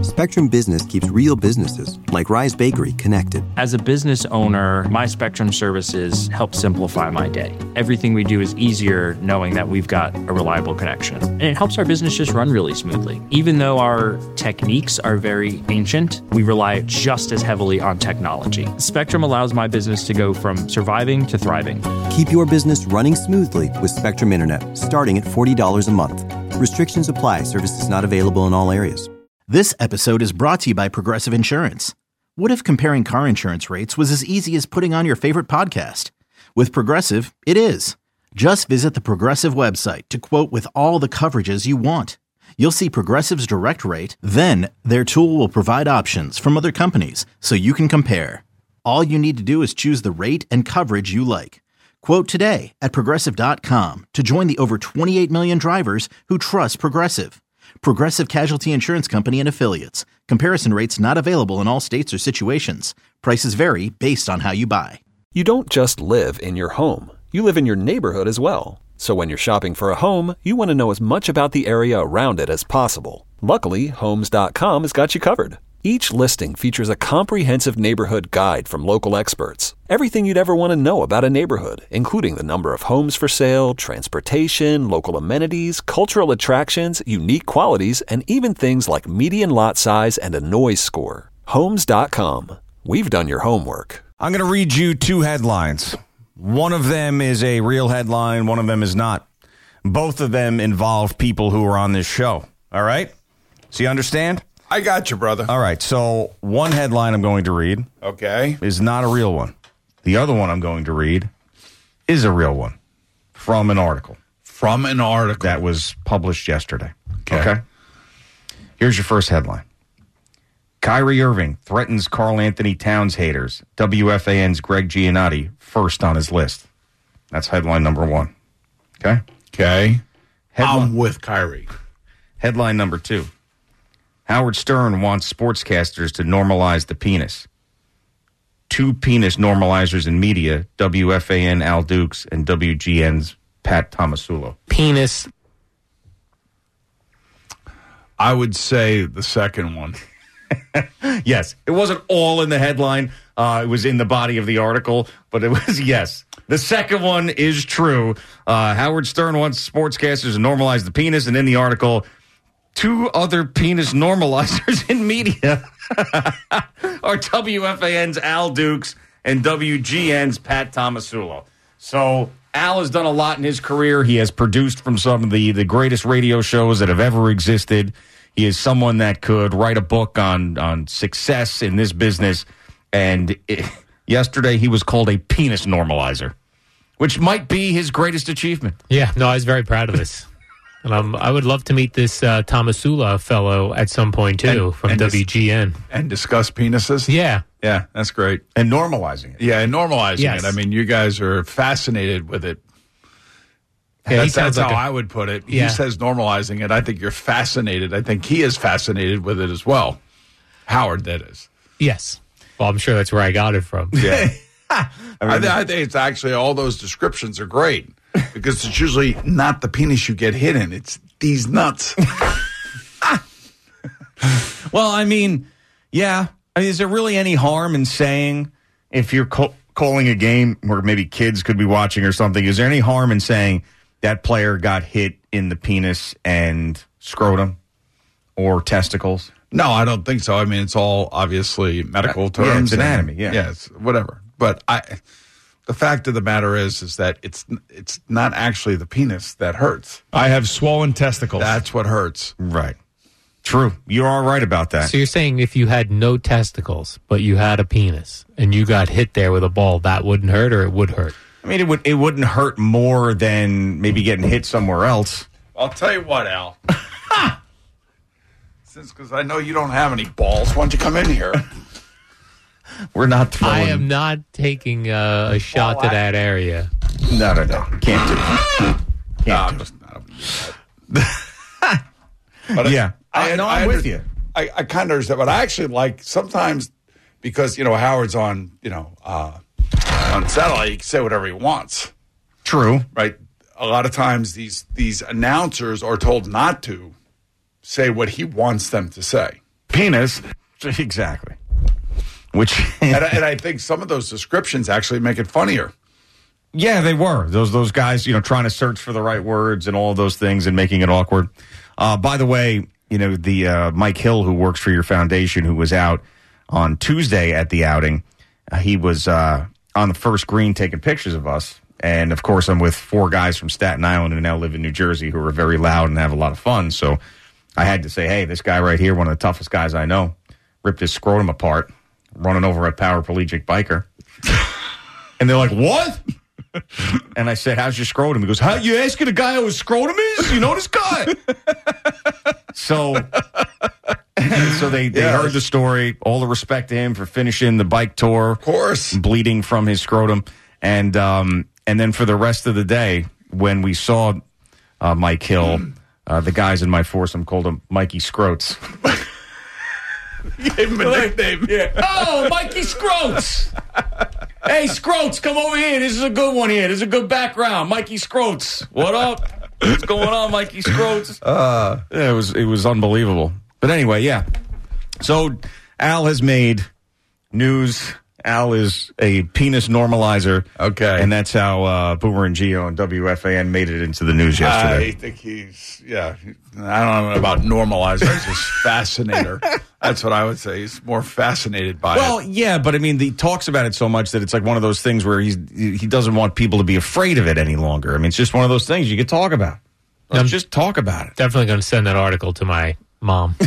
Spectrum Business keeps real businesses, like Rise Bakery, connected. As a business owner, my Spectrum services help simplify my day. Everything we do is easier knowing that we've got a reliable connection. And it helps our business just run really smoothly. Even though our techniques are very ancient, we rely just as heavily on technology. Spectrum allows my business to go from surviving to thriving. Keep your business running smoothly with Spectrum Internet, starting at $40 a month. Restrictions apply. Services not available in all areas. This episode is brought to you by Progressive Insurance. What if comparing car insurance rates was as easy as putting on your favorite podcast? With Progressive, it is. Just visit the Progressive website to quote with all the coverages you want. You'll see Progressive's direct rate, then their tool will provide options from other companies so you can compare. All you need to do is choose the rate and coverage you like. Quote today at Progressive.com to join the over 28 million drivers who trust Progressive. Progressive Casualty Insurance Company and Affiliates. Comparison rates not available in all states or situations. Prices vary based on how you buy. You don't just live in your home. You live in your neighborhood as well. So when you're shopping for a home, you want to know as much about the area around it as possible. Luckily, Homes.com has got you covered. Each listing features a comprehensive neighborhood guide from local experts. Everything you'd ever want to know about a neighborhood, including the number of homes for sale, transportation, local amenities, cultural attractions, unique qualities, and even things like median lot size and a noise score. Homes.com. We've done your homework. I'm going to read you two headlines. One of them is a real headline. One of them is not. Both of them involve people who are on this show. All right? So you understand? I got you, brother. All right, so one headline I'm going to read is not a real one. The other one I'm going to read is a real one from an article. From an article. That was published yesterday. Okay? Here's your first headline. Kyrie Irving threatens Karl Anthony Towns haters. WFAN's Greg Giannotti first on his list. That's headline number one. Okay? Okay. I'm with Kyrie. Headline number two. Howard Stern wants sportscasters to normalize the penis. Two penis normalizers in media, WFAN Al Dukes and WGN's Pat Tomasulo. Penis. I would say the second one. Yes. It wasn't all in the headline. It was in the body of the article, but it was, yes. The second one is true. Howard Stern wants sportscasters to normalize the penis, and in the article, two other penis normalizers in media are WFAN's Al Dukes and WGN's Pat Tomasulo. So Al has done a lot in his career. He has produced from some of the greatest radio shows that have ever existed. He is someone that could write a book on success in this business. And yesterday he was called a penis normalizer, which might be his greatest achievement. Yeah, no, I was very proud of this. And I would love to meet this Tomasula fellow at some point, too, from WGN. And discuss penises? Yeah. Yeah, that's great. And normalizing it. Yeah, and normalizing it. I mean, you guys are fascinated with it. Yeah, that's how I would put it. Yeah. He says normalizing it. I think you're fascinated. I think he is fascinated with it as well. Howard, that is. Yes. Well, I'm sure that's where I got it from. Yeah. I think it's actually, all those descriptions are great. Because it's usually not the penis you get hit in. It's these nuts. Well, I mean, yeah. I mean, is there really any harm in saying, if you're calling a game where maybe kids could be watching or something, is there any harm in saying that player got hit in the penis and scrotum or testicles? No, I don't think so. I mean, it's all obviously medical terms. Yeah, it's anatomy, yeah. Yeah, it's whatever. But the fact of the matter is that it's not actually the penis that hurts. I have swollen testicles. That's what hurts. Right. True. You're all right about that. So you're saying if you had no testicles, but you had a penis, and you got hit there with a ball, that wouldn't hurt, or it would hurt? I mean, it wouldn't hurt more than maybe getting hit somewhere else. I'll tell you what, Al. Because I know you don't have any balls, why don't you come in here? We're not throwing. I am not taking a shot to that area. No. Can't do it. I'm just not open to that. But yeah. I'm with you. I kind of understand, but I actually like sometimes, because, Howard's on, on satellite, he can say whatever he wants. True. Right? A lot of times these announcers are told not to say what he wants them to say. penis. Exactly. Which and I think some of those descriptions actually make it funnier. Yeah, they were. Those guys, trying to search for the right words and all of those things and making it awkward. By the way, the Mike Hill, who works for your foundation, who was out on Tuesday at the outing, he was on the first green taking pictures of us. And, of course, I'm with 4 guys from Staten Island who now live in New Jersey who are very loud and have a lot of fun. So I had to say, hey, this guy right here, one of the toughest guys I know, ripped his scrotum apart, running over a paraplegic biker. And they're like, what? And I said, how's your scrotum? He goes, how you asking a guy how his scrotum is? You know this guy? So they heard the story. All the respect to him for finishing the bike tour. Of course. Bleeding from his scrotum. And then for the rest of the day, when we saw Mike Hill, the guys in my foursome called him Mikey Scroats. You gave him a nickname. Yeah. Oh, Mikey Scroats. Hey, Scroats, come over here. This is a good one here. This is a good background. Mikey Scroats. What up? What's going on, Mikey Scroats? Yeah, it was unbelievable. But anyway, yeah. So Al has made news. Al is a penis normalizer. Okay. And that's how Boomer and Gio and WFAN made it into the news yesterday. I think I don't know about normalizer. He's just fascinator. That's what I would say. He's more fascinated by it. Well, yeah, but I mean, he talks about it so much that it's like one of those things where he doesn't want people to be afraid of it any longer. I mean, it's just one of those things you could talk about. Let's just talk about it. Definitely going to send that article to my mom.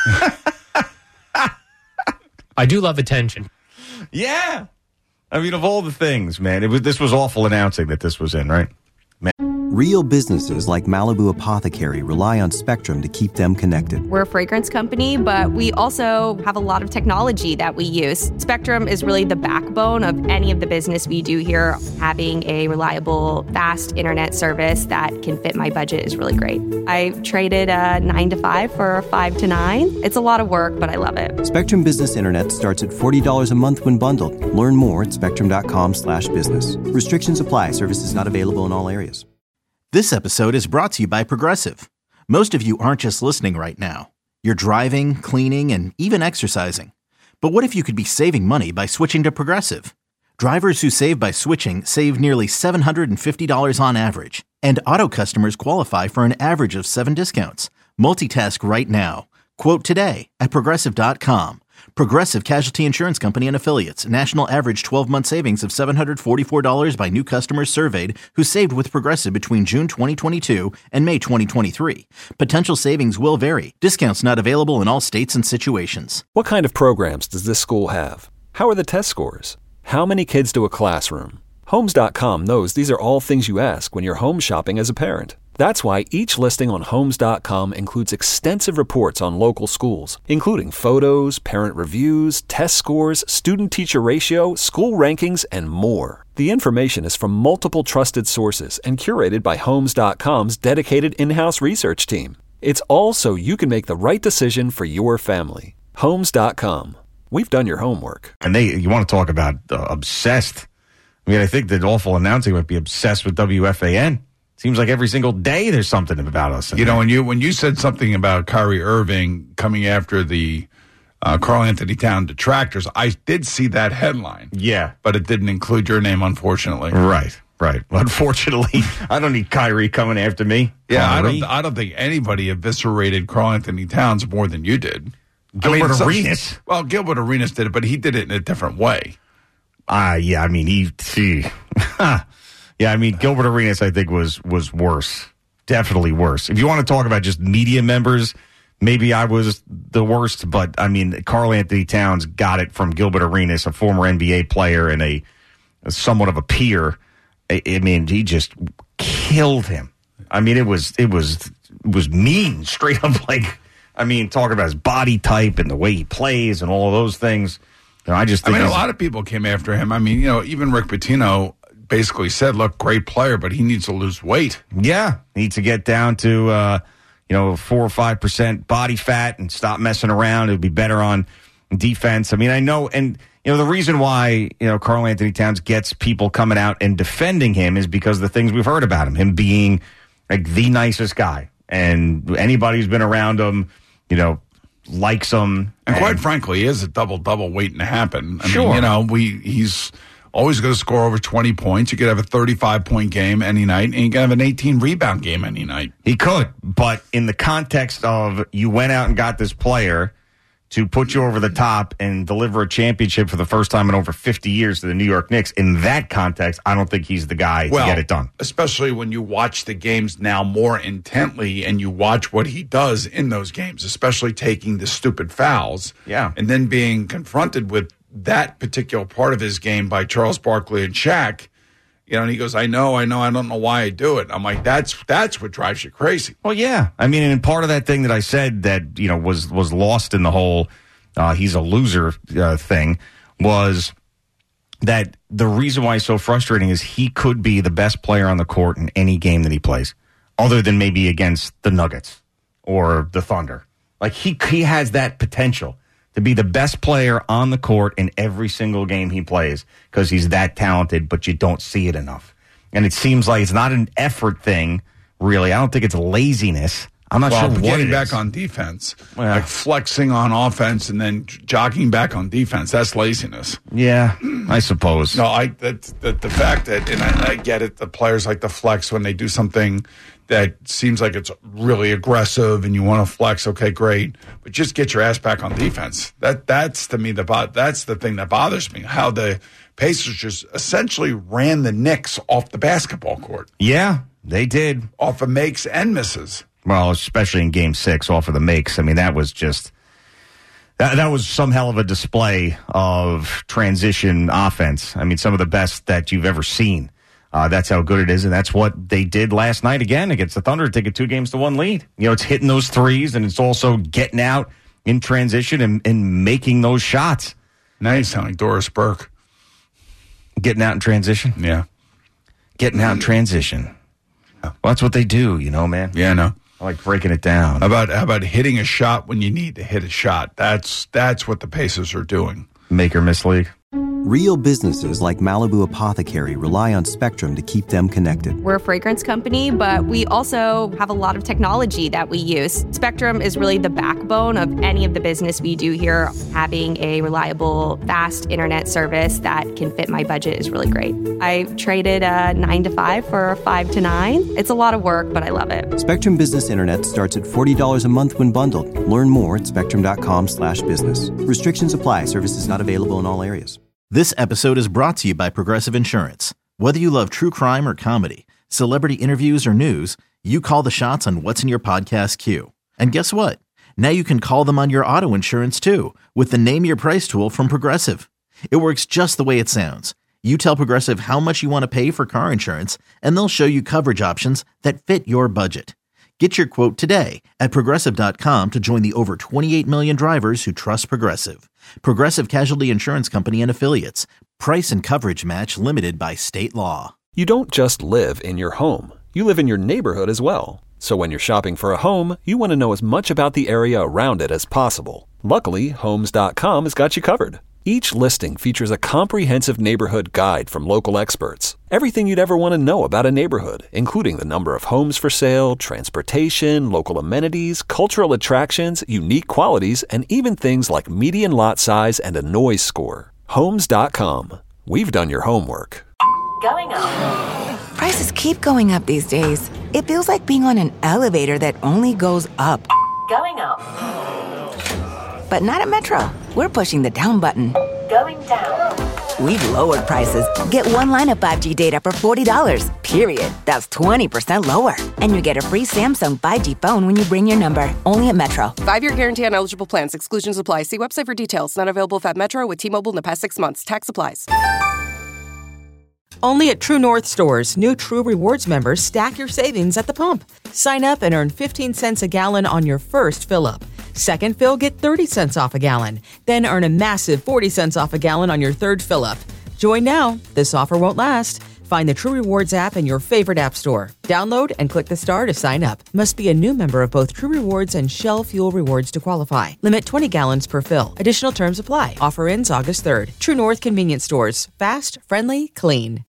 I do love attention. Yeah. I mean, of all the things, man, this was awful announcing that this was in, right? Man. Real businesses like Malibu Apothecary rely on Spectrum to keep them connected. We're a fragrance company, but we also have a lot of technology that we use. Spectrum is really the backbone of any of the business we do here. Having a reliable, fast internet service that can fit my budget is really great. I traded a 9 to 5 for a 5 to 9. It's a lot of work, but I love it. Spectrum Business Internet starts at $40 a month when bundled. Learn more at spectrum.com/business. Restrictions apply. Services not available in all areas. This episode is brought to you by Progressive. Most of you aren't just listening right now. You're driving, cleaning, and even exercising. But what if you could be saving money by switching to Progressive? Drivers who save by switching save nearly $750 on average. And auto customers qualify for an average of 7 discounts. Multitask right now. Quote today at Progressive.com. Progressive Casualty Insurance Company and Affiliates. National average 12-month savings of $744 by new customers surveyed who saved with Progressive between June 2022 and May 2023. Potential savings will vary. Discounts not available in all states and situations. What kind of programs does this school have? How are the test scores? How many kids do a classroom? Homes.com knows these are all things you ask when you're home shopping as a parent. That's why each listing on Homes.com includes extensive reports on local schools, including photos, parent reviews, test scores, student-teacher ratio, school rankings, and more. The information is from multiple trusted sources and curated by Homes.com's dedicated in-house research team. It's all so you can make the right decision for your family. Homes.com. We've done your homework. And you want to talk about obsessed. I mean, I think that awful announcing would be obsessed with WFAN. Seems like every single day there's something about us. You know, when you said something about Kyrie Irving coming after the Karl Anthony Towns detractors, I did see that headline. Yeah. But it didn't include your name, unfortunately. Right. Unfortunately, I don't need Kyrie coming after me. Yeah, I don't think anybody eviscerated Karl Anthony Towns more than you did. Gilbert Arenas. Well, Gilbert Arenas did it, but he did it in a different way. Yeah, I mean, Yeah, I mean, Gilbert Arenas, I think, was worse. Definitely worse. If you want to talk about just media members, maybe I was the worst. But, I mean, Karl Anthony Towns got it from Gilbert Arenas, a former NBA player and a somewhat of a peer. I mean, he just killed him. I mean, it was mean, straight up. Like, I mean, talking about his body type and the way he plays and all of those things. You know, I just think a lot of people came after him. I mean, even Rick Pitino basically said, look, great player, but he needs to lose weight. Yeah, needs to get down to 4 or 5% body fat and stop messing around. It'll be better on defense. I mean, I know, and the reason why Karl Anthony Towns gets people coming out and defending him is because of the things we've heard about him being like the nicest guy, and anybody who's been around him, likes him. And quite frankly, he is a double-double waiting to happen. I Sure. mean, he's always going to score over 20 points. You could have a 35-point game any night, and you can have an 18-rebound game any night. He could, but in the context of you went out and got this player to put you over the top and deliver a championship for the first time in over 50 years to the New York Knicks, in that context, I don't think he's the guy to get it done. Especially when you watch the games now more intently and you watch what he does in those games, especially taking the stupid fouls. Yeah. And then being confronted with that particular part of his game by Charles Barkley and Shaq. And he goes, I know, I don't know why I do it. I'm like, that's what drives you crazy. Well, yeah. I mean, and part of that thing that I said that, was lost in the whole he's a loser thing was that the reason why it's so frustrating is he could be the best player on the court in any game that he plays, other than maybe against the Nuggets or the Thunder. Like, he has that potential to be the best player on the court in every single game he plays because he's that talented, but you don't see it enough. And it seems like it's not an effort thing, really. I don't think it's laziness. I'm not sure what getting it back is. On defense, like flexing on offense and then jogging back on defense, that's laziness. Yeah, I suppose. No, the fact that, and I get it, the players like to flex when they do something that seems like it's really aggressive and you want to flex, okay, great. But just get your ass back on defense. That's to me, that's the thing that bothers me, how the Pacers just essentially ran the Knicks off the basketball court. Yeah, they did. Off of makes and misses. Well, especially in Game 6, off of the makes. I mean, that was just... That was some hell of a display of transition offense. I mean, some of the best that you've ever seen. That's how good it is, and that's what they did last night again against the Thunder to take a 2-1 lead. It's hitting those threes, and it's also getting out in transition and making those shots. Now you sound like Doris Burke. Getting out in transition? Yeah. Getting out in transition. Well, that's what they do, man. Yeah, I know. I like breaking it down. How about hitting a shot when you need to hit a shot? That's what the Pacers are doing. Make or miss league. Real businesses like Malibu Apothecary rely on Spectrum to keep them connected. We're a fragrance company, but we also have a lot of technology that we use. Spectrum is really the backbone of any of the business we do here. Having a reliable, fast internet service that can fit my budget is really great. I traded a 9 to 5 for a 5 to 9. It's a lot of work, but I love it. Spectrum Business Internet starts at $40 a month when bundled. Learn more at spectrum.com/business. Restrictions apply. Services not available in all areas. This episode is brought to you by Progressive Insurance. Whether you love true crime or comedy, celebrity interviews or news, you call the shots on what's in your podcast queue. And guess what? Now you can call them on your auto insurance too with the Name Your Price tool from Progressive. It works just the way it sounds. You tell Progressive how much you want to pay for car insurance, and they'll show you coverage options that fit your budget. Get your quote today at Progressive.com to join the over 28 million drivers who trust Progressive. Progressive Casualty Insurance Company and Affiliates. Price and coverage match limited by state law. You don't just live in your home. You live in your neighborhood as well. So when you're shopping for a home, you want to know as much about the area around it as possible. Luckily, Homes.com has got you covered. Each listing features a comprehensive neighborhood guide from local experts. Everything you'd ever want to know about a neighborhood, including the number of homes for sale, transportation, local amenities, cultural attractions, unique qualities, and even things like median lot size and a noise score. Homes.com. We've done your homework. Going up. Prices keep going up these days. It feels like being on an elevator that only goes up. Going up. But not at Metro. We're pushing the down button. Going down. We've lowered prices. Get one line of 5G data for $40, period. That's 20% lower. And you get a free Samsung 5G phone when you bring your number. Only at Metro. 5-year guarantee on eligible plans. Exclusions apply. See website for details. Not available if at Metro with T-Mobile in the past 6 months. Tax applies. Only at True North stores, new True Rewards members stack your savings at the pump. Sign up and earn 15 cents a gallon on your first fill-up. Second fill, get 30 cents off a gallon. Then earn a massive 40 cents off a gallon on your third fill-up. Join now. This offer won't last. Find the True Rewards app in your favorite app store. Download and click the star to sign up. Must be a new member of both True Rewards and Shell Fuel Rewards to qualify. Limit 20 gallons per fill. Additional terms apply. Offer ends August 3rd. True North Convenience Stores. Fast, friendly, clean.